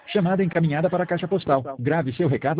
Chamada encaminhada para a caixa postal. Grave seu recado